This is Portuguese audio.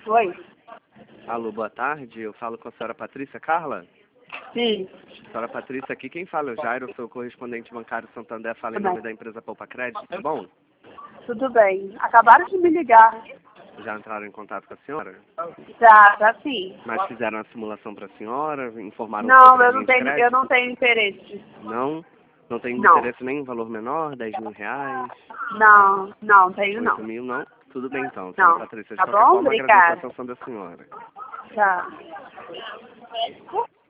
Oi. Alô, boa tarde. Eu falo com a senhora Patrícia Carla? Sim. Senhora Patrícia, aqui quem fala é o Jairo, sou correspondente bancário Santander, fala em nome da empresa Poupa Crédito, tá bom? Tudo bem. Acabaram de me ligar. Já entraram em contato com a senhora? Já sim. Mas fizeram a simulação para a senhora? Informaram Não, sobre a eu linha não de tenho, crédito? eu não tenho interesse. Não? Não tem Não. interesse nem em valor menor, 10 mil reais, Não tenho 8 não. mil, não? Tudo bem então, senhora Não. Patrícia. De Tá qualquer bom? forma, agradeço a Obrigada. atenção da senhora. Tá.